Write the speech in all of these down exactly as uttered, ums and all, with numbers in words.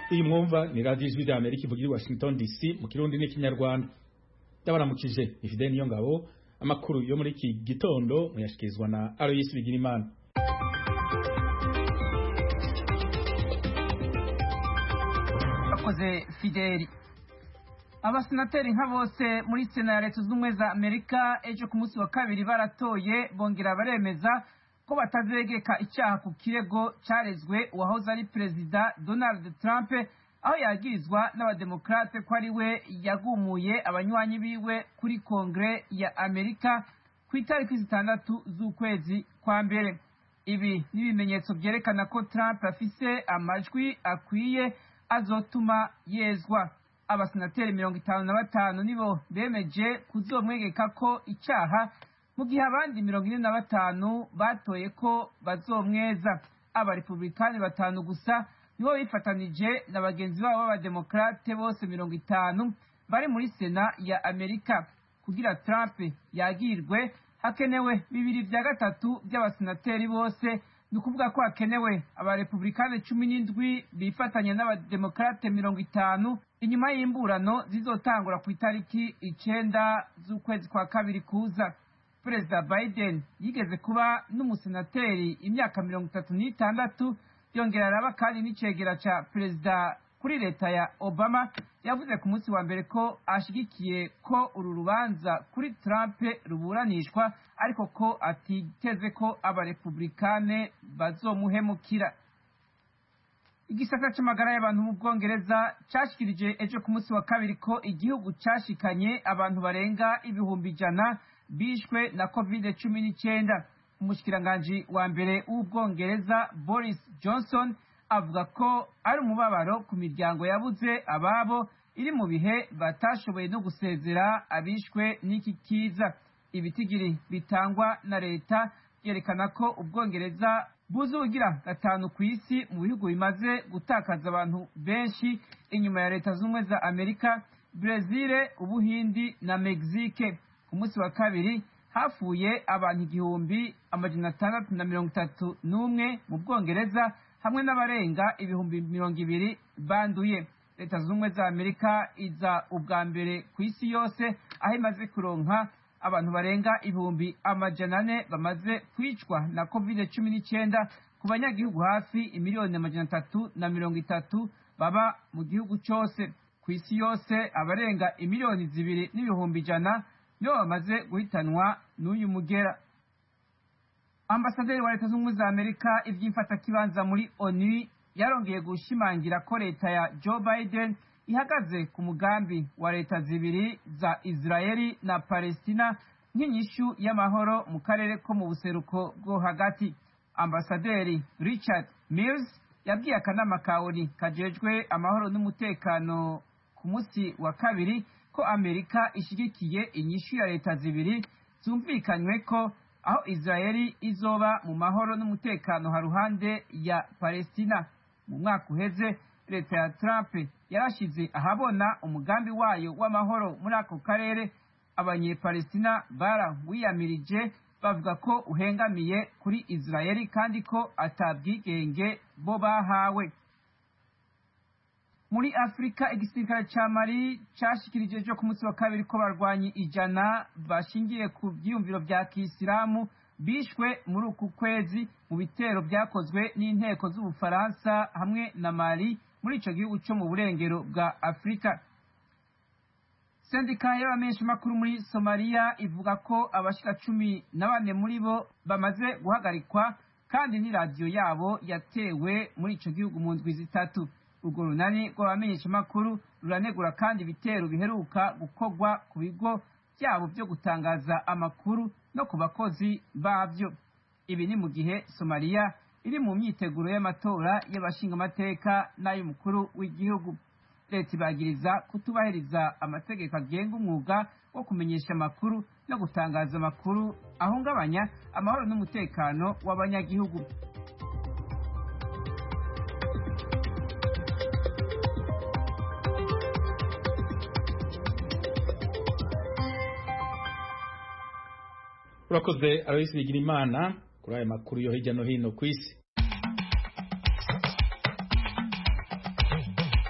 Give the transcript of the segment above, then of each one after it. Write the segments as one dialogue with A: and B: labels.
A: iyi mwumva ni radio ijwi rya Amerika ivugira i Washington D C mu kirundi n'ikinyarwanda. Ndabaramukije Ifide niyo ngabo, amakuru yo muri iki gitondo muyashikizwa na Aloysi Bigirimana.
B: Akoze Fideli. Abasenateri nka bose muri Sena ya Leta Zunze za Amerika ejo ku munsi wa kabiri baratoye bongera baremeza ko batazegeka icyaha ku kirego cyarezwe uwahoze ari Perezida Donald Trump, aho yagirizwa n'abademokrate ko ari we yagumuye abanywanyi biwe kuri Kongre ya Amerika ku itariki zitandatu z'ukwezi kwa mbere. Ibi n'ibimenyetso byerekana ko Trump afise amajwi akwiye azotuma yezwa. Abasenateri mirongo itanu na batanu nibo bemeje kuzomwegeka ko icyaha, mu gihe abandi mirongo ine na batanu batoye ko bazomweza. Abarepublikani batanu gusa nibo bifatanije na bagenzi babo b'abademokrate bose mirongo itanu bari muri Sena ya Amerika. Kugira Trump yagirwe hakenewe bibiri vya gatatu by'abasenateri bose, ni ukuvuga ko hakenewe abarepublikani cumi n'indwi bifatanya n'abademokrate mirongo itanu inyuma y'imburano zizotangura ku itariki icenda z'ukwezi kwa kabiri kuza. Perezida Biden yigeze kuba n'umusenateri imyaka mirongo itatu n'itandatu, yongera araba kandi n'icegera ca perezida kuri leta ya Obama. Yavuze ku munsi wa mbere ko ashigikiye ko uru rubanza kuri Trump ruburanishwa, ariko ko atiteze ko abarepublikane bazomuhemukira. Igisata c'amagara y'abantu mu Bwongereza cashikirije ejo ku munsi wa kabiri ko igihugu cashikanye abantu barenga ibihumbi ijana bishwe na covid cumi n'icyenda. Umushikiranganji wa mbere w'Ubwongereza Boris Johnson avuga ko ari umubabaro ku miryango yabuze ababo iri mu bihe batashoboye no gusezera abishwe n'iki kiza. Ibitigiri bitangwa na leta byerekana ko Ubwongereza buzugira gatanu ku isi mu bihugu bimaze gutakaza abantu benshi inyuma ya Leta Zunze za Amerika, Brazil, Ubuhindi na Mexique. Ku munsi wa kabiri hafuye abantu igihumbi amajana atandatu na mirongo itatu n'umwe mu Bwongereza, hamwe n'abarenga ibihumbi mirongo ibiri banduye. Leta Zunze za Amerika iza ubwa mbere ku isi yose, aho imaze kuronka abantu barenga ibihumbi amajana ane bamaze kwicwa na covid cumi n'icyenda ku banyagihugu hafi imiliyoni amajana atatu na mirongo itatu baba mu gihugu cyose. Ku isi yose abarenga imiliyoni zibiri n'ibihumbi ijana nibo bamaze guhitanwa n'uyu mugera. Ambasaderi wa Leta Zunze za Amerika ivy'imfatakibanza muri ONU yarongeye gushimangira ko leta ya Joe Biden ihagaze ku mugambi wa leta zibiri za Israeli na Palestina nk'inyishu y'amahoro mu karere ko mu buseruko bwo hagati. Ambasaderi Richard Mills yabwiye akanama ka ONU kajejwe amahoro n'umutekano ku munsi wa kabiri ko Amerika ishigikiye inyishu ya leta zibiri zumvikanywe ko aho Israeli izoba mu mahoro n'umutekano haruhande ya Palestina. Mu mwaka uheze leta ya Trump yarashize ahabona umugambi wayo w'amahoro muri ako karere. Abanyepalestina barawiyamirije bavuga ko uhengamiye kuri Israeli kandi ko atabwigenge bo bahawe. Muri Afrika, igisirikare ca Mali cashikirije ejo ku munsi wa kabiri ko barwanyi ijana bashingiye ku vyiyumviro vya Kisilamu bishwe muri uku kwezi mu bitero vyakozwe n'inteko z'Ubufaransa hamwe na Mali muri ico gihugu cyo mu burengero bwa Afrika. Sendika y'abamenyesha makuru muri Somalia ivuga ko abashika cumi na bane muri bo bamaze guhagarikwa kandi ni radio yabo yatewe muri ico gihugu mu ndwi zitatu. Urwo runani rw'abamenyesha makuru ruranegura kandi ibitero biheruka gukorwa ku bigo byabo byo gutangaza amakuru no ku bakozi bavyo. Ibi ni mu gihe Somalia iri mu myiteguro y'amatora y'abashinga amateka n'ay'umukuru w'igihugu. Leta ibagiriza kutubahiriza amategeko agenga umwuga wo kumenyesha amakuru no gutangaza amakuru ahungabanya amahoro n'umutekano w'abanyagihugu.
A: Urakoze Aloysi Bigirimana kuri aya makuru yo hirya no hino ku isi.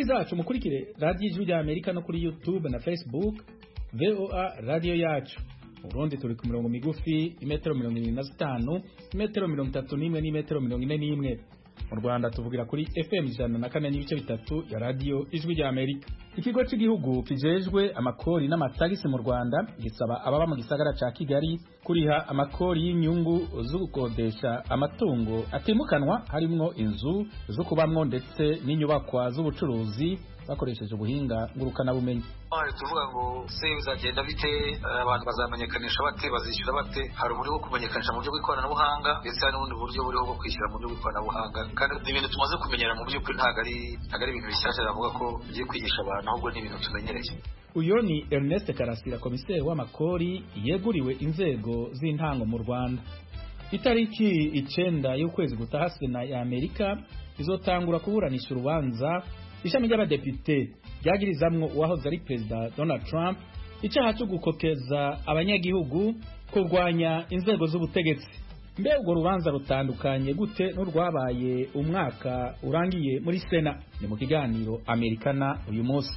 A: zacu mukurikire Radio Ijwi rya Amerika no kuri YouTube na Facebook V O A Radio Yacu. Urundi turi ku mirongo migufi imetero mirongo irindwi na zitanu, imetero mirongo itatu n'imwe n'imetero mirongo ine n'imwe. Mu Rwanda tuvugira kuri F M ijana na kane n'ibice bitatu ya Radio Ijwi rya Amerika. Ikigo cy'igihugu kijejwe amakori n'amatagisi mu Rwanda gisaba ababa mu gisagara ca Kigali kuriha amakori y'inyungu zo gukodesha amatungo atimukanwa harimwo inzu zo kubamwo ndetse n'inyubakwa z'ubucuruzi bakoresheje ubuhinga ngurukana bumenyi.
C: Ari tuvuga ngo se bizagenda bite, abantu bazamenyekanisha bate, bazishyura bate, hari uburyo bwo kumenyekanisha mu buryo bw'ikoranabuhanga ndetse hari n'ubundi buryo buriho bwo kwishyura mu buryo bw'ikoranabuhanga, kandi ibintu tumaze kumenyera mu by'ukuri ntabwo ari ntabwo ari ibintu bishyashya bavuga ko bigiye kwigisha abantu, ahubwo ni ibintu tumenyereye.
A: Uyo ni Ernest Karasira, komiseri w'amakori yeguriwe inzego z'intango mu Rwanda. Itariki icenda y'ukwezi gutaha Sena ya Amerika izotangura kuburanisha urubanza ishami ry'abadepite ryagirizamwo uwahoze ari Perezida Donald Trump icyaha cyo gukokeza abanyagihugu kurwanya inzego z'ubutegetsi. Mbe urwo rubanza rutandukanye gute n'urwabaye umwaka urangiye muri Sena? Ni mu kiganiro Amerikana uyu munsi.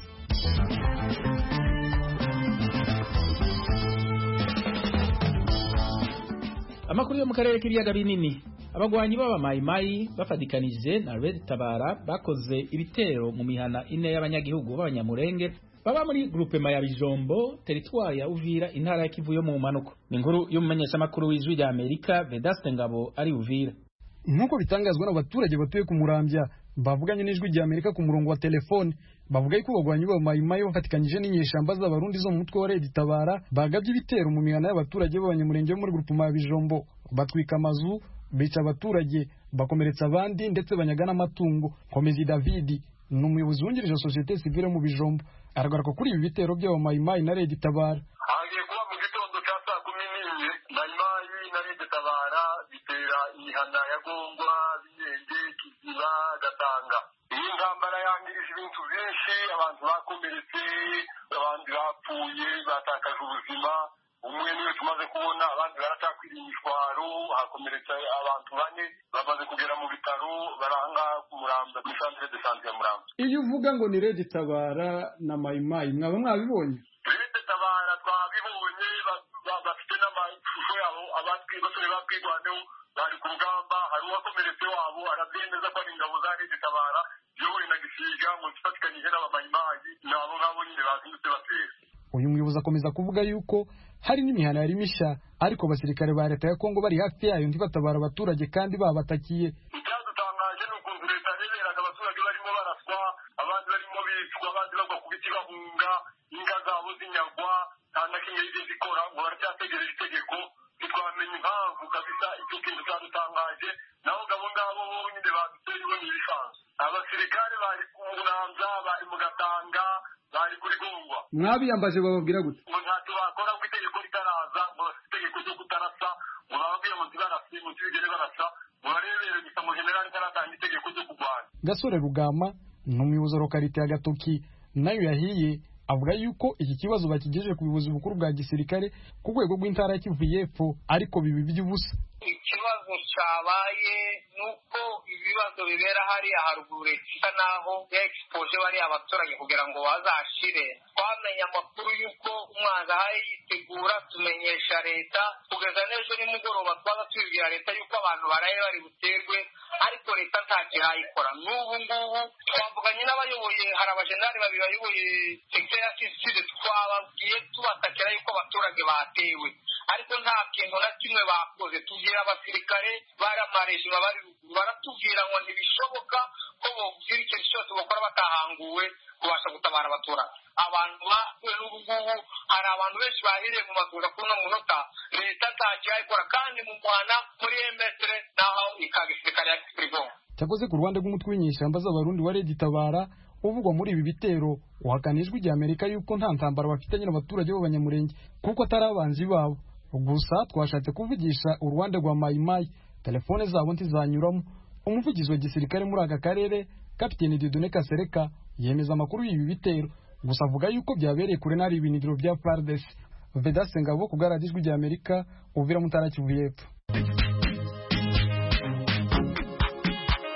A: Amakuru yo mu karere k'ibiyaga binini. Abagwanyi baba mayimayi bafadikanije na Red Tabara bakoze ibitero mu mihana ine y'abanyagihugu b'abanyamurenge baba muri groupe ya Bijombo, teritwari ya Uvira, intara ya Kivu yo mu manuko. Ni inkuru y'umumenyesha makuru w'Ijwi rya Amerika Vedaste Ngabo ari Uvira.
D: Nkuko bitangazwa n'abaturage batuye ku Murambya bavuganye n'Ijwi rya Amerika ku murongo wa telefone, bavuga ko abagwanyi baba mayimayi bafatikanije n'inyeshamba z'abarundi zo mu mutwe wa Red Tabara bagabye ibitero mu mihana y'abaturage b'abanyamurenge muri groupe ya Bijombo, batwika amazu, bica abaturage, bakomeretsa abandi ndetse banyaga n'amatungo. Komezi David ni umuyobozi wungirije societe civile mu Bijombo, aragaruka kuri ibi bitero by'abamayimayi na Red Tabara.
E: Hagiye kuba mu gitondo cya saa kumi n'imwe mayimayi na Red Tabara bitera imihana ya Gongwa, Binyenge, Kiziba, Gatanga. Iyi ntambara yangirije ibintu byinshi, abantu bakomeretse, abandi bapfuye, batakaje ubuzima. Umwe niwe tumaze kubona, abandi baratakwiriye imishwaro, hakomeretse abantu bane bamaze kugera mu bitaro, baranga ku Muramba, ku centre de santé ya Muramba.
D: Iyo uvuga ngo ni Red Tabara na mayimayi mwaba mwabibonye?
E: Red Tabara twabibonye, bafite n'amashusho yabo, abandi basore babwirwaneho bari ku rugamba, hari uwakomeretse wabo arabyemeza ko ari ingabo za Red Tabara yowe na Gisiga ngo zifatikanyije n'abamayimayi, nabo ngabo nyine bazindutse batera.
D: Uyu muyobozi akomeza kuvuga yuko hari n'imihana yari misha, ariko abasirikare ba leta ya Kongo bari hafi yayo ntibatabara abaturage kandi babatakiye.
E: Icyadutangaje ni ukuntu leta yemeraga abaturage barimo baraswa, abandi barimo bicwa, abandi bagwa ku biti bahunga, inka zabo zinyagwa, nta na kimwe yigeze ikora, ngo baracyategereje itegeko. Ntitwamenye impamvu kabisa, icyo kintu cyadutangaje. Naho ngabo ngabo nyine baduteye bo n'ibisanzwe. Abasirikare bari ku Muramza, bari mu Gatanga, bari kuri Gongwa.
D: Mwabiyambaje bababwira gute?
E: Ngo ntacyo bakora ngo itegeko ritaraza, ngo itegeko ryo kutarasa, ngo bababwire ngo ntibarase, ngo ntibigere barasa, ngo barebere gusa mu generali ntaratanga itegeko ryo kurwanya.
D: Gasore Rugama ni umuyobozi wa lokalite ya Gatoki nayo yahiye, avuga yuko iki kibazo bakigejeje ku buyobozi bukuru bwa gisirikare ku rwego rw'intara ya Kivu y'Epfo, ariko bibi by'ubusa.
F: Ikibazo cyabaye nuko ibibazo bibera hariya haruguru isa naho ya expose bari abaturage kugira ngo bazashire. Twamenye amakuru yuko umwanzi ahaye yitegura, tumenyesha leta, kugeza n'ejo nimugoroba twaza tubibwira leta yuko abantu baraye bari buterwe, ariko leta ntacyo irayikora. N'ubu ngubu twavuganye n'abayoboye, hari abajenerali babiri bayoboye secteur ya Sud, twababwiye tubatakira yuko abaturage batewe, ariko nta kintu na kimwe bakoze. Tugira abasirikare baramareje bari baratubwira ngo ntibishoboka ko bogira icyo cyose bakora batahanguwe kubasha gutabara abaturage. Abantu bakuwe n'ubu ngubu hari abantu benshi bahiriye mu maguru kuri uno munota, leta ntacyo yayikora, kandi mu Rwanda muri emetre naho ikagisirikare ya Kigo.
D: Cyakoze ku Rwanda rw'umutwe w'inyeshyamba z'abarundi wa Red Tabara uvugwa muri ibi bitero, uhakana Ijwi rya Amerika yuko nta ntambara bafitanye n'abaturage b'abanyamurenge kuko atari abanzi babo. Gusa twashatse kuvugisha uruhande rwa mayimayi, telefone zabo ntizanyuramo. Umuvugizi wa gisirikare muri aka karere, Kapiteni Dieudonné Kasereka, yemeza amakuru y'ibi bitero, gusa avuga yuko byabereye kure n'ari ibinidiro bya F A R D C. Vedaste Ngabo ku bwa Radio Ijwi rya Amerika, Uvira mu ntara ya Kivu y'Epfo.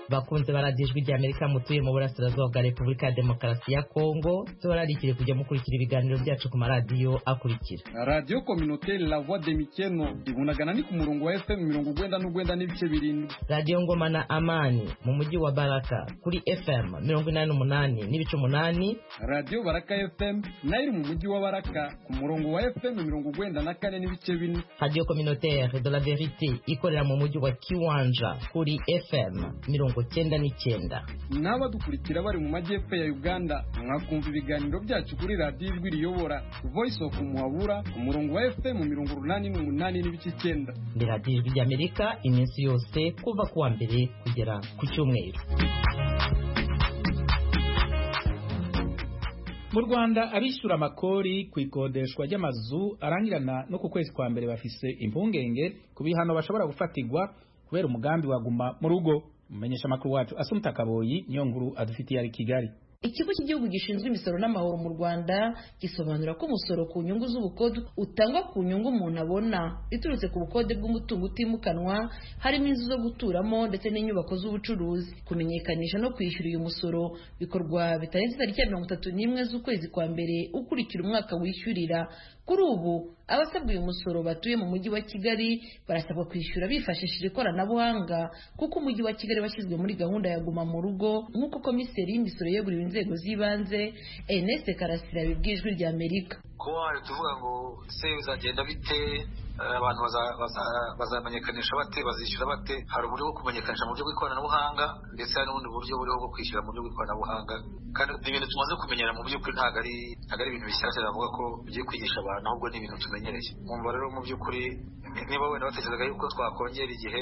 G: bakunze baradijwe rya Amerika mutuye mu burasirazuba bwa Repubulika ya Demokarasi ya Kongo tubararikire kujya mukurikira ibiganiro byacu ku maradiyo akurikira:
D: Radio Communautaire La Voix de Mikeno ibunagana ni ku murongo wa F M mirongo ugwenda n'ugwenda n'ibice birindwi.
G: Radio Ngoma na Amani mu mujyi wa Baraka kuri F M mirongo inani n'umunani n'ibice umunani.
D: Radio Baraka F M nayo mu mujyi wa Baraka ku murongo wa F M mirongo ugwenda na kane n'ibice bine.
G: Radio Communautaire de la Vérité ikorera mu mujyi wa Kiwanja kuri F M mirongo cyenda n'icyenda.
D: N'abadukurikira bari mu majyepfo ya Uganda mwakumva ibiganiro byacu kuri Radio Ijwi Riyobora Voice of Muhabura ku murongo wa F M mirongo urunani n'umunani n'ibice icyenda.
G: Ni Radio Ijwi ry'Amerika iminsi yose kuva kuwa mbere kugera ku cyumweru.
A: Mu Rwanda abishyura amakori ku ikodeshwa ry'amazu arangirana no ku kwezi kwa mbere bafise impungenge ku bihano bashobora gufatirwa kubera umugambi waguma mu rugo. Mumenyesha makuru wacu Asumta Kaboyi niyo nkuru adufitiye ari Kigali.
H: Ikigo cy'igihugu gishinzwe imisoro n'amahoro mu Rwanda gisobanura ko umusoro ku nyungu z'ubukode utangwa ku nyungu umuntu abona iturutse ku bukode bw'umutungo utimukanwa harimo inzu zo guturamo ndetse n'inyubako z'ubucuruzi. Kumenyekanisha no kwishyura uyu musoro bikorwa bitarenze tariki ya mirongo itatu n'imwe z'ukwezi kwa mbere ukurikira umwaka wishyurira. Kuri ubu abasabwa uyu musoro batuye mu mujyi wa Kigali barasabwa kwishyura bifashishije ikoranabuhanga kuko umujyi wa Kigali washyizwe muri gahunda ya guma mu rugo nk'uko komiseri y'imisoro yeguriwe inzego z'ibanze Ernest Karasira bibwijwe rya Amerika.
C: Ko ari tuvuga ngo se bizagenda bite, abantu bazamenyekanisha bate, bazishyura bate, hari uburyo bwo kumenyekanisha mu buryo bw'ikoranabuhanga ndetse hari n'ubundi buryo buriho bwo kwishyura mu buryo bw'ikoranabuhanga, kandi ibintu tumaze kumenyera mu by'ukuri ntabwo ari ntabwo ari ibintu bishyashya navuga ko bigiye kwigisha abantu, ahubwo ni ibintu tumenyereye. Mwumva rero mu by'ukuri niba wenda batekerezaga yuko twakongera igihe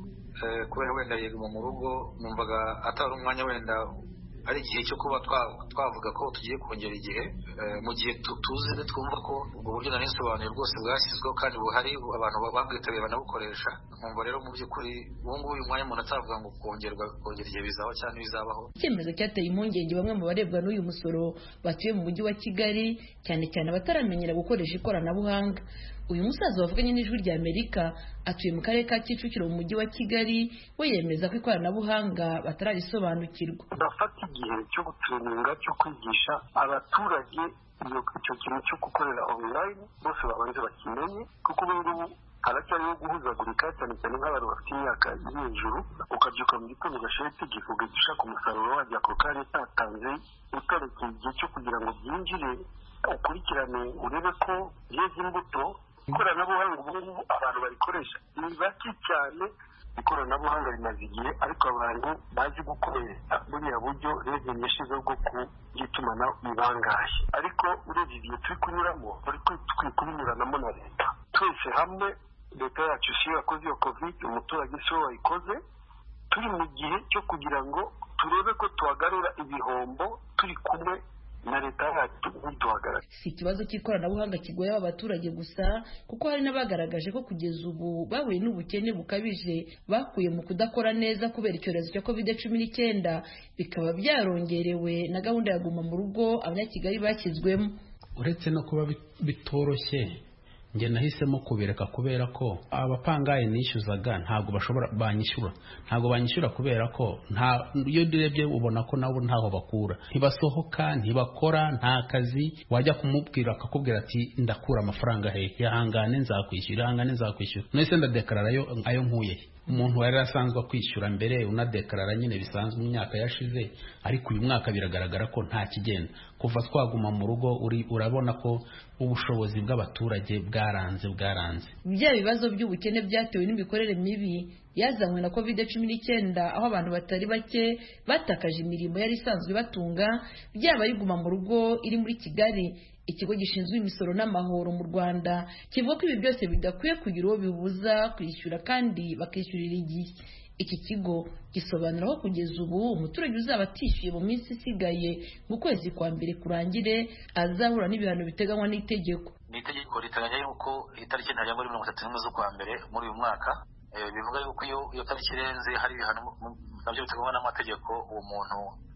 C: kubera wenda yeguma mu rugo, numvaga atari umwanya wenda ari igihe cyo kuba twavuga ko tugiye kongera igihe mu gihe tuzi twumva ko ubwo buryo nari nsobanuye bwose bwashyizweho kandi buhari abantu babwitabiriye banabukoresha. Nkumva rero mu by'ukuri ubu ngubu uyu mwanya umuntu atavuga ngo kongerwa kongera igihe bizaho cyane bizabaho.
H: Icyemezo cyateye impungenge bamwe mu barebwa n'uyu musoro batuye mu mujyi wa Kigali, cyane cyane abataramenyera gukoresha ikoranabuhanga. Uyu musaza wavuganye n'Ijwi rya Amerika atuye mu karere ka Kicukiro mu mujyi wa Kigali, we yemeza ko ikoranabuhanga batararisobanukirwa.
E: Bafata igihe cyo gutuninga cyo kwigisha abaturage icyo kintu cyo gukorera online, bose babanze bakimenye kuko ubu ngubu haracyariho guhuzagurika cyane cyane nk'abantu bafite imyaka iri hejuru, ukabyuka mu gitondo ugashira itegeko ugagisha ku musaruro wajya ako kanya utatanze utarekeye igihe cyo kugira ngo byinjire ukurikirane urebe ko yeze imbuto. Ikoranabuhanga ubu ngubu abantu barikoresha ni bake cyane, ikoranabuhanga rimaze igihe ariko abantu bazi gukoresha buriya buryo rege yashyizeho bwo kugitumanaho bibangaye, ariko urebye igihe turi kunyuramo ariko tukwiye kubinyuranamo na leta twese hamwe. Leta yacu siyo yakoze iyo covid, umuturage siwe wayikoze. Turi mu gihe cyo kugira ngo turebe ko tuhagarura ibihombo turi kumwe na leta yacu ntiduhagarare.
H: Si ikibazo cy'ikoranabuhanga kigoye aba baturage gusa kuko hari n'abagaragaje ko kugeza ubu bahuye n'ubukene bukabije bakuye mu kudakora neza kubera icyorezo cya covid cumi n'icyenda, bikaba byarongerewe na gahunda ya guma mu rugo abanyakigali bashyizwemo.
I: Uretse no kuba bitoroshye, nge nahisemo kubireka kubera ko abapangaye nishyuzaga ntabwo bashobora banyishyura ntabwo banyishyura kubera ko nta iyo direbye ubona ko nabo ntaho bakura, ntibasohoka, ntibakora, nta kazi. Wajya kumubwira akakubwira ati ndakura amafaranga he, yahangane nzakwishyura, yahangane nzakwishyura. Nese ndadekarara ayo ayo nkuye. Umuntu wari asanzwe kwishyura mbere unadekarara nyine bisanzwe mu myaka yashize, ariko uyu mwaka biragaragara ko nta kigenda. Kuva twaguma mu rugo uri urabona ko ubushobozi bw'abaturage bwaranze bwaranze.
H: Bya bibazo by'ubukene byatewe n'imikorere mibi yazanywe na covid cumi n'icyenda, aho abantu batari bake batakaje imirimo yari isanzwe batunga, byaba yiguma mu rugo iri muri Kigali. Ikigo gishinzwe imisoro n'amahoro mu Rwanda kivuga ko ibi byose bidakwiye kugira uwo bibuza kwishyura kandi bakishyurira igihe. Iki kigo gisobanura ko kugeza ubu umuturage uzaba atishyuye mu minsi isigaye mu kwezi kwa mbere kurangire azahura n'ibihano biteganywa n'itegeko.
C: Ni itegeko riteganya yuko itariki ntarengwa muri mirongo itatu n'imwe z'ukwa mbere muri uyu mwaka, bivuga yuko iyo iyo tariki irenze hari ibihano nabyo biteganywa n'amategeko uwo muntu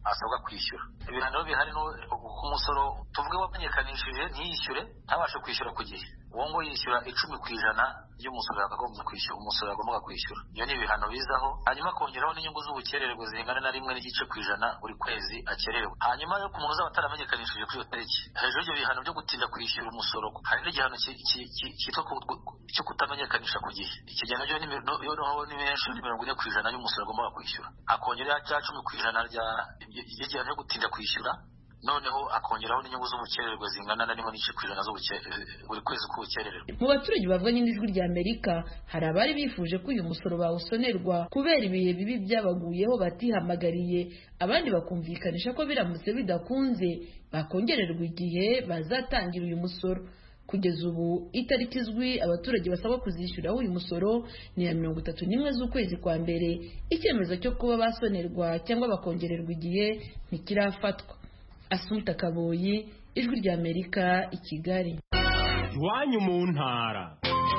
C: asabwa kwishyura. Ibihano bihari no ku musoro tuvuge wamenyekanishije ntiyishyure ntabashe kwishyura ku gihe, uwo ngo yishyura icumi ku ijana y'umusoro yagomba kwishyura, umusoro yagomba kwishyura. Iyo ni ibihano bizaho, hanyuma kongeraho n'inyungu z'ubukererwe zingana na rimwe n'igice ku ijana buri kwezi akerewe. Hanyuma yo ku muntu uzaba ataramenyekanishije kuri iyo tariki, hejuru y'ibyo bihano byo gutinda kwishyura umusoro hari n'igihano cyitwa cyo kutamenyekanisha ku gihe. Ikigihano cyo ni menshi, ni mirongo ine ku ijana y'umusoro agomba kwishyura, akongeraho cya cumi ku ijana ry'igihano cyo gutinda kwishyura, noneho akongeraho n'inyungu z'ubukererwe zingana na rimwe n'igice ku ijana buri kwezi k'ubukererwe.
H: Mu baturage bavuganye n'ijwi rya Amerika hari abari bifuje ko uyu musoro bawusonerwa kubera ibihe bibi byabaguyeho batihamagariye, abandi bakumvikanisha ko biramutse bidakunze bakongererwa igihe bazatangira uyu musoro. Kugeza ubu itariki izwi abaturage basabwa kuzishyuraho uyu musoro ni ya mirongo itatu n'imwe z'ukwezi kwa mbere. Icyemezo cyo kuba basonerwa cyangwa bakongererwa igihe ntikirafatwa. Asumta Kaboyi, ijwi rya Amerika, i Kigali.
J: Iwanyu mu ntara.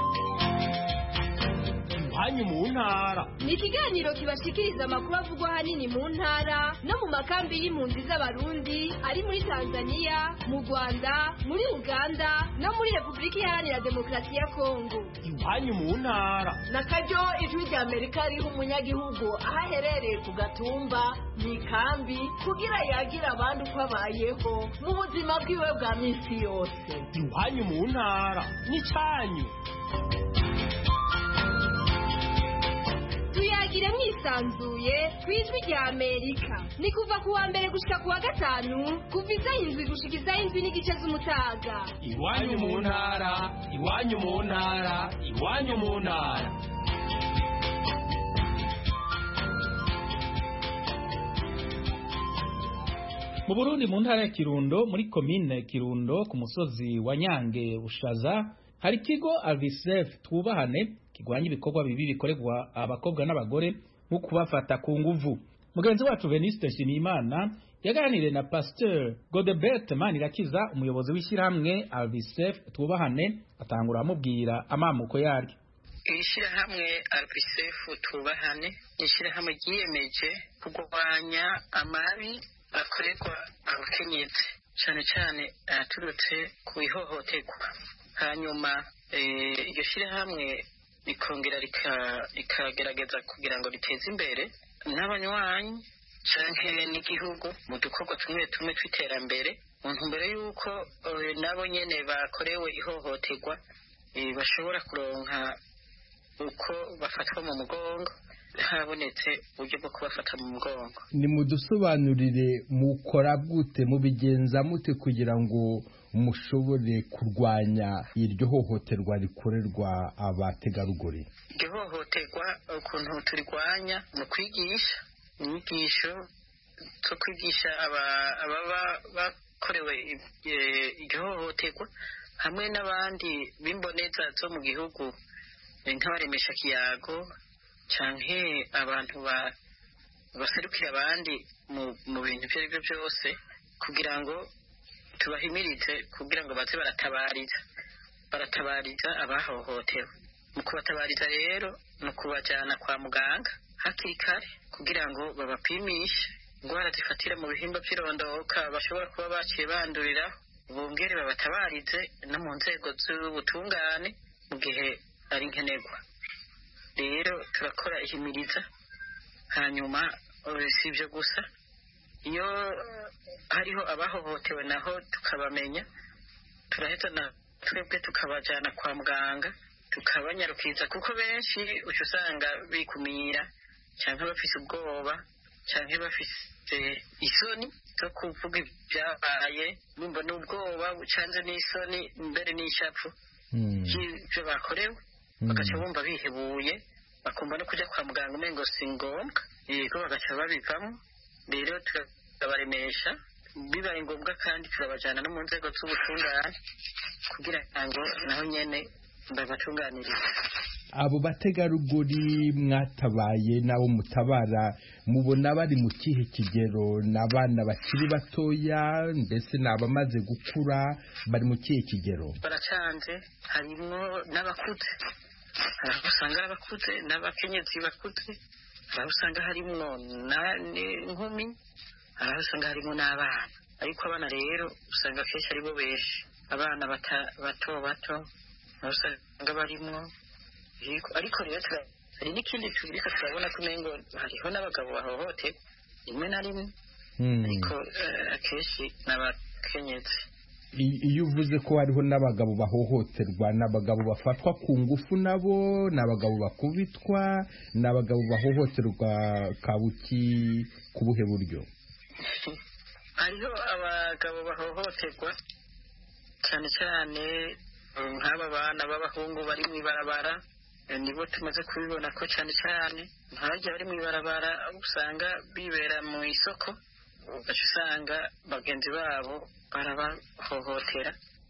J: Iwanyu mu ntara
K: ni ikiganiro kibashikiriza amakuru avugwa ahanini mu ntara no mu makambi y'impunzi z'abarundi ari muri Tanzania, mu Rwanda, muri Uganda no muri Repubulika Iharanira Demokarasi ya Kongo.
J: Iwanyu mu ntara
L: na karyo ijwi rya Amerika riha umunyagihugu aho aherereye ku gatumba mu ikambi kugira yagira abandi uko abayeho mu buzima bwiwe bwa minsi yose.
J: Iwanyu mu ntara ni cyanyu.
K: Tuyagire mwisanzuye ku ijwi rya Amerika. Ni kuva ku wa mbere gushika ku wa gatanu kuva isaha indwi gushika isaha indwi n'igice z'umutaga.
J: Iwanyu mu ntara, iwanyu mu ntara, iwanyu mu ntara.
A: Mu Burundi mu ntara ya Kirundo muri komine Kirundo ku musozi wa Nyange Bushaza hari ikigo Avisef Twubahane kigwanya ibikorwa bibi bikorerwa abakobwa n'abagore nko kubafata ku nguvu. Mugenzi wacu Veniste Nshimiyimana yaganiriye na Pasteur Godebert Manirakiza umuyobozi w'ishyirahamwe Avisef Twubahane atangura amubwira amamuko yaryo.
M: Ishyirahamwe Avisef Twubahane ishyirahamwe ryiyemeje kurwanya amabi akorerwa abakenyezi cyane cyane aturutse ku ihohoterwa. Hanyuma iryo shyirahamwe rikongera rikagerageza kugira ngo riteze imbere n'abanywanyi canke n'igihugu mu dukorwa tumwe tumwe tw'iterambere mu ntumbero y'uko nabo nyene bakorewe ihohoterwa bashobora kuronka uko bafatwa mu mugongo, habonetse uburyo bwo kubafata mu mugongo.
N: Ni mudusobanurire mukora gute, mubigenza mute kugira ngo mushobore kurwanya iryo hohoterwa rikorerwa abategarugori?
M: Iryo hohoterwa ukuntu turirwanya ni ukwigisha inyigisho zo kwigisha ababa bakorewe iryo hohoterwa hamwe n'abandi b'imboneza zo mu gihugu nk'abaremesha kiyago canke abantu baserukira abandi mu bintu ibyo ari byo byose kugira ngo tubahimirize kugira ngo baze baratabariza baratabariza abahohotewe. Mu kubatabariza rero ni ukubajyana kwa muganga hakiri kare kugira ngo babapimishe indwara zifatira mu bihimba by'irondoka bashobora kuba baciye bandurira, bongere babatabarize no mu nzego z'ubutungane mu gihe ari nkenerwa. Rero turakora ihimiriza, hanyuma si ibyo gusa, iyo hariho abahohotewe naho tukabamenya turahita na twebwe tukabajyana kwa muganga tukabanyarukiza, kuko benshi uca usanga bikumira cyangwa bafise ubwoba cyangwa bafise isoni zo kuvuga ibyabaye, bumva n'ubwoba bucanze n'isoni mbere n'ishavu y'ibyo bakorewe, bagaca bumva bihebuye bakumva no kujya kwa muganga umengo si ngombwa, yego bagaca babivamo. Rero turabaremesha bibaye ngombwa kandi turabajyana no mu nzego z'ubutungane kugira ngo naho nyene babatunganirize.
N: Abo bategarugori mwatabaye nabo mutabara mubona bari mu kihe kigero? N'abana bakiri batoya mbese n'abamaze gukura bari mu kihe kigero?
M: Baracanze, harimo n'abakuze, hari usanga abakuze n'abakenyezi bakuze, hari usanga harimo n'inkumi hari aho usanga harimo n'abana ariko abana rero usanga kenshi aribo benshi abana bato bato nabo usanga barimo ariko rero hari n'ikindi turiko turabona ko umengo hariho n'abagabo bahohoterwa rimwe na rimwe ariko akenshi n'abakenyezi.
N: Iyo uvuze ko hariho n'abagabo bahohoterwa, n'abagabo bafatwa ku ngufu, nabo n'abagabo bakubitwa, n'abagabo bahohoterwa kabuki ku buhe buryo?
M: hariho abagabo bahohoterwa cyane cyane nk'aba bana b'abahungu bari mu ibarabara, nibo tumaze kubibona ko cyane cyane nk'abajya bari mu ibarabara usanga bibera mu isoko, ugaca usanga bagenzi babo barabahohotera.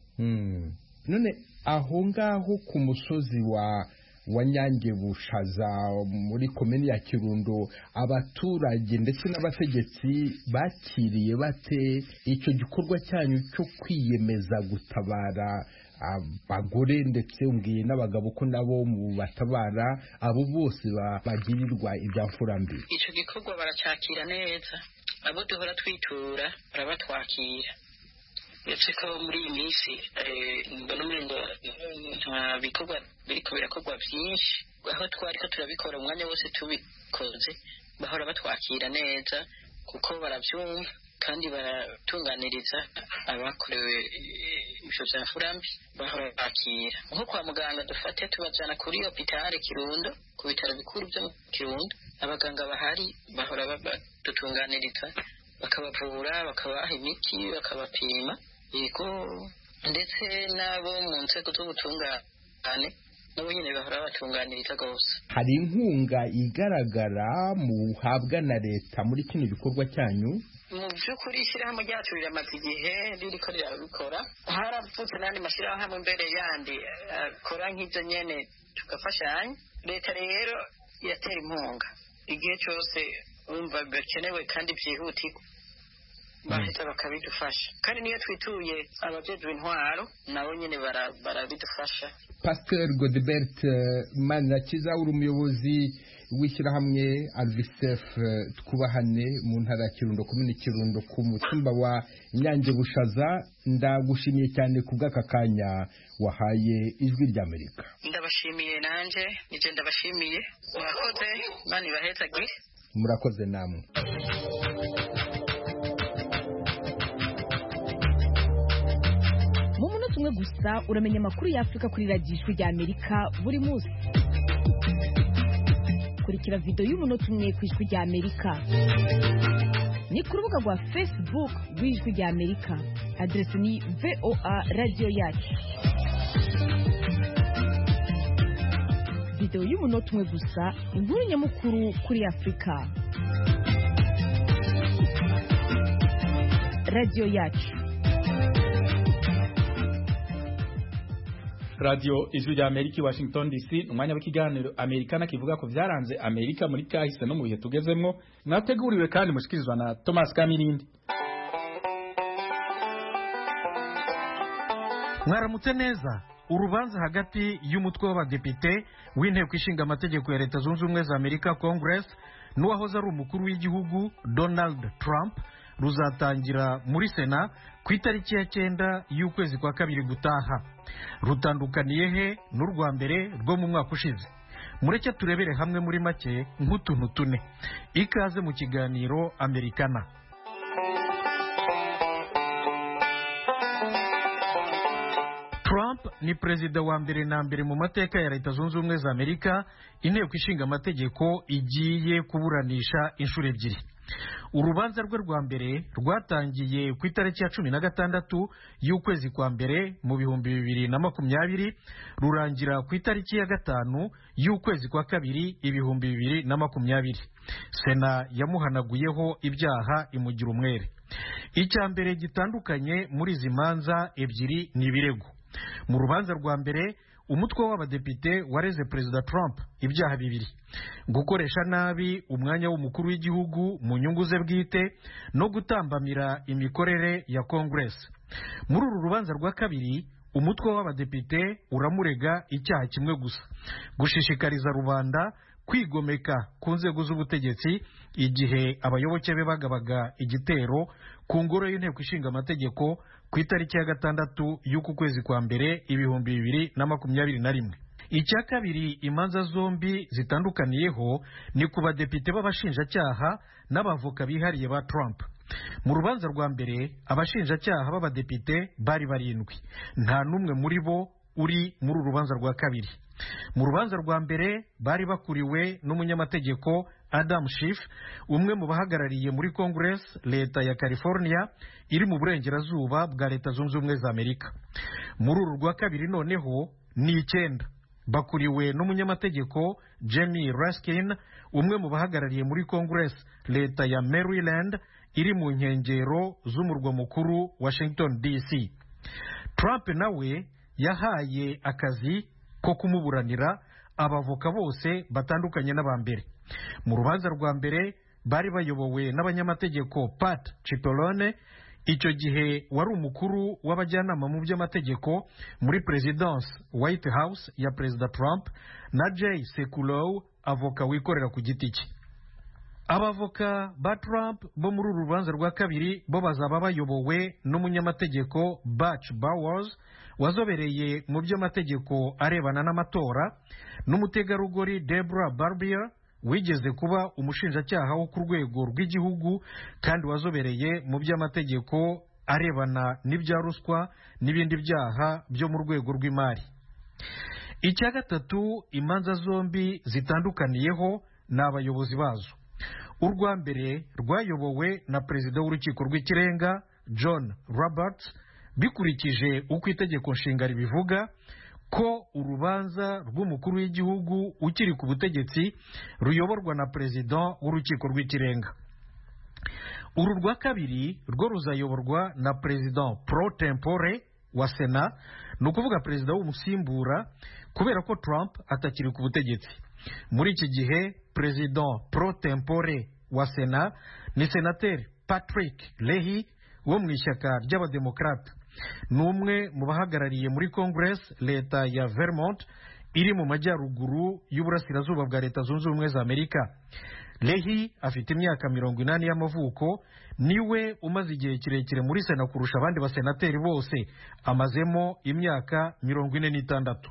N: None aho ngaho ku musozi wa wa Nyangebushaza muri komini ya Kirundo, abaturage ndetse n'abategetsi bakiriye bate icyo gikorwa cyanyu cyo kwiyemeza gutabara abagore ndetse ungiye n'abagabo ko nabo mu batabara abo bose bagirirwa ibyamfurambi?
M: Icyo gikorwa baracyakira neza, abo duhora twitura barabatwakira. Ndetse ko muri iyi minsi mbona umengo nta bikorwa biriko birakorwa byinshi, aho twari ko turabikora umwanya wose tubikoze bahora batwakira neza kuko barabyumva kandi baratunganiriza abakorewe ibyo byamfurambi, bahora bakira. Nko kwa muganga dufate tubajyana kuri hopitale Kirundo, ku bitaro bikuru byo mu Kirundo, abaganga bahari bahora badutunganiriza bakabavura, bakabaha imiti, bakabapima yego, ndetse n'abo mu nzego z'ubutungane nabo nyine bahora batunganiriza rwose.
N: Hari inkunga igaragara muhabwa na leta muri kino gikorwa cyanyu?
M: Mu by'ukuri ishyirahamwe ryacu riramaze igihe ririko rirabikora, haravutse n'andi mashyirahamwe mbere yandi akora nk'ibyo nyene tugafashanya. Leta rero yatera inkunga igihe cyose bumva bikenewe kandi byihutirwa, bahita bakabidufasha, kandi niyo twituye abajejwe intwaro nabo nyine barabidufasha.
N: Pasteur Godebert Manirakiza, uri umuyobozi w'ishyirahamwe Alvisef Twubahane mu ntara ya Kirundo, komini Kirundo, ku mutumba wa Nyangebushaza, ndagushimiye cyane ku bw'aka kanya wahaye Ijwi ry'Amerika.
M: Ndabashimiye nanje, nije ndabashimiye, murakoze, Imana ibahezagire.
N: Murakoze namwe.
O: Mu munota umwe gusa uramenya amakuru y'Afurika kuri radiyo Ijwi ry'Amerika buri munsi. Kurikira video y'umunota umwe ku Ijwi ry'Amerika ni ku rubuga rwa Facebook rw'Ijwi ry'Amerika, adresi ni V O A Radio Yacu. Video y'umunota umwe gusa, inkuru nyamukuru kuri Afurika. Radio Yacu.
A: Radio Ijwi ry'Amerika, Washington D C, umwanya w'ikiganiro Amerikana kivuga ko vyaranze Amerika muri kahise no mu bihe tugezemwo, mwateguriwe kandi mushikirizwa na Thomas Kamirindi.
P: Mwaramutse neza. Urubanza hagati y'umutwe w'abadepite w'inteko ishinga amategeko ya Leta Zunze Ubumwe za Amerika Congress n'uwahoze ari umukuru w'igihugu Donald Trump ruzatangira muri Sena ku itariki ya cyenda y'ukwezi kwa kabiri gutaha. Rutandukaniye he n'urwa mbere rwo mu mwaka ushize? Mureke turebere hamwe muri make nk'utuntu tune. Ikaze mu kiganiro Amerikana. Trump ni perezida wa mbere na mbere mu mateka ya Leta Zunze Ubumwe za Amerika inteko ishinga amategeko igiye kuburanisha inshuro ebyiri. Urubanza rwe rwa mbere rwatangiye ku itariki ya cumi na gatandatu y'ukwezi kwa mbere mu bihumbi bibiri na makumyabiri, rurangira ku itariki ya gatanu y'ukwezi kwa kabiri ibihumbi bibiri na makumyabiri. Sena yamuhanaguyeho ibyaha imugira umwere. Icya mbere gitandukanye muri izi manza ebyiri ni ibirego. Mu rubanza rwa mbere umutwe w'abadepite wareze perezida Trump ibyaha bibiri: gukoresha nabi umwanya w'umukuru w'igihugu mu nyungu ze bwite no gutambamira imikorere ya Congress. Muri uru rubanza rwa kabiri umutwe w'abadepite uramurega icyaha kimwe gusa: gushishikariza rubanda kwigomeka ku nzego z'ubutegetsi igihe abayoboke be bagabaga igitero ku ngoro y'inteko ishinga amategeko ku itariki ya gatandatu y'uku kwezi kwa mbere ibihumbi bibiri na makumyabiri na rimwe. Icya kabiri imanza zombi zitandukaniyeho ni ku badepite b'abashinjacyaha n'abavoka bihariye ba Trump. Mu rubanza rwa mbere abashinjacyaha b'abadepite bari barindwi, nta n'umwe muri bo uri muri uru rubanza rwa kabiri. Mu rubanza rwa mbere bari bakuriwe n'umunyamategeko Adam Schiff, umwe mu bahagarariye muri Congress leta ya California iri mu burengerazuba bwa Leta Zunze Ubumwe za Amerika. Muri uru rwa kabiri noneho ni icyenda, bakuriwe n'umunyamategeko Jamie Raskin, umwe mu bahagarariye muri Congress leta ya Maryland iri mu nkengero z'umurwa mukuru Washington D C. Trump nawe yahaye akazi ko kumuburanira abavoka bose batandukanye n'abambere. Mu rubanza rwa mbere bari bayobowe n'abanyamategeko Pat Cipollone, icyo gihe wari umukuru w'abajyanama mu by'amategeko muri Presidence White House ya Perezida Trump, na Jay Sekulow, avoka wikorera ku giti cye. Abavoka ba Trump bo muri uru rubanza rwa kabiri bo bazaba bayobowe n'umunyamategeko Butch Bowers wazobereye mu by'amategeko arebana n'amatora, n'umutegarugori Deborah Barbier wigeze kuba umushinjacyaha wo ku rwego rw'igihugu kandi wazobereye mu by'amategeko arebana n'ibya ruswa n'ibindi byaha byo mu rwego rw'imari. Icya gatatu imanza zombi zitandukaniyeho n'abayobozi bazo. Urwa mbere rwayobowe na perezida w'urukiko rw'ikirenga John Roberts, bikurikije uko itegeko nshinga ribivuga ko urubanza rw'umukuru w'igihugu ukiri ku butegetsi ruyoborwa na perezida w'urukiko rw'ikirenga. Uru rwa kabiri rwo ruzayoborwa na perezida pro tempore wa Sena, ni ukuvuga perezida w'umusimbura kubera ko Trump atakiri ku butegetsi. Muri iki gihe perezida pro tempore wa Sena ni senateri Patrick Leahy wo mu ishyaka ry'abademokrata. Ni umwe mu bahagarariye muri Congress leta ya Vermont iri mu majyaruguru y'uburasirazuba bwa Leta Zunze Ubumwe za Amerika. Leahy afite imyaka mirongo inani y'amavuko, niwe umaze igihe kirekire muri Sena kurusha abandi basenateri bose, amazemo imyaka mirongo ine n'itandatu.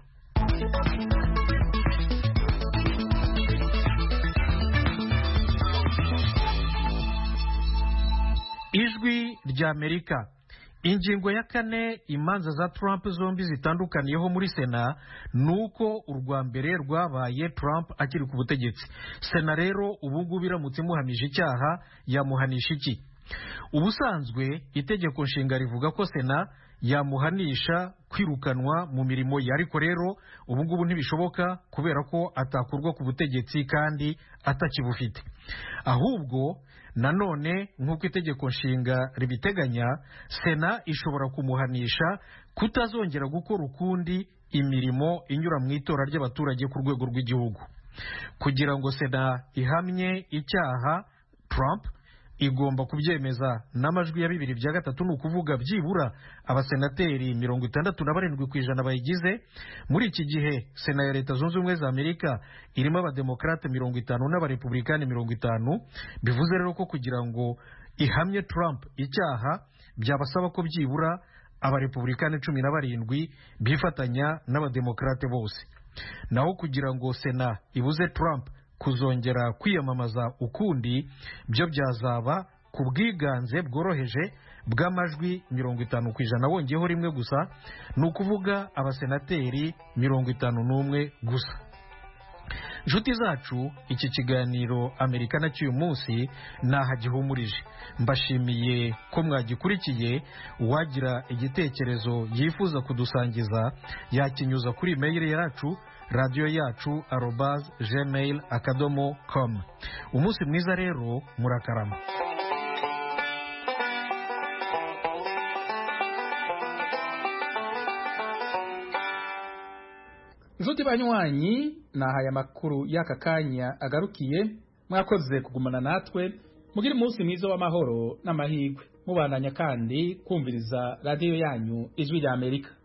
P: Ijwi rya Amerika. Ingingo ya kane imanza za Trump zombi zitandukaniyeho muri Sena nuko urwa mbere rwabaye Trump akiri ku butegetsi. Sena rero ubu ngubu iramutse imuhamije icyaha yamuhanisha iki? Ubusanzwe itegeko nshinga rivuga ko Sena yamuhanisha kwirukanwa mu mirimo ye, ariko rero ubu ngubu ntibishoboka kubera ko atakurwa ku butegetsi kandi atakibufite. Ahubwo nanone nk'uko itegeko nshinga ribiteganya, Sena ishobora kumuhanisha kutazongera gukora ukundi imirimo inyura mu itora ry'abaturage ku rwego rw'igihugu. Kugira ngo Sena ihamye icyaha Trump, igomba kubyemeza n'amajwi ya bibiri bya gatatu, ni ukuvuga byibura abasenateri mirongo itandatu na barindwi ku ijana bayigize. Muri iki gihe Sena ya Leta Zunze Ubumwe za Amerika irimo abademokrate mirongo itanu n'abarepublikani mirongo itanu. Bivuze rero ko kugira ngo ihamye Trump icyaha byabasaba ko byibura abarepublikani cumi na barindwi bifatanya n'abademokrate bose. Naho kugira ngo Sena ibuze Trump kuzongera kwiyamamaza ukundi, byo byazaba ku bwiganze bworoheje bw'amajwi mirongo itanu ku ijana wongeyeho rimwe gusa, ni ukuvuga abasenateri mirongo itanu n'umwe gusa. Nshuti zacu, iki kiganiro Amerikana cy'uyu munsi naha gihumurije. Mbashimiye ko mwagikurikiye. Uwagira igitekerezo yifuza kudusangiza yakinyuza kuri email yacu radio yacu arobase gmail akadomo com. Umunsi mwiza rero, murakarama.
A: Nshuti banywanyi, nahaye amakuru y'aka kanya agarukiye. Mwakoze kugumana natwe. Mugire umunsi mwiza w'amahoro n'amahirwe. Mubandanya kandi kumviriza radio yanyu Ijwi rya Amerika.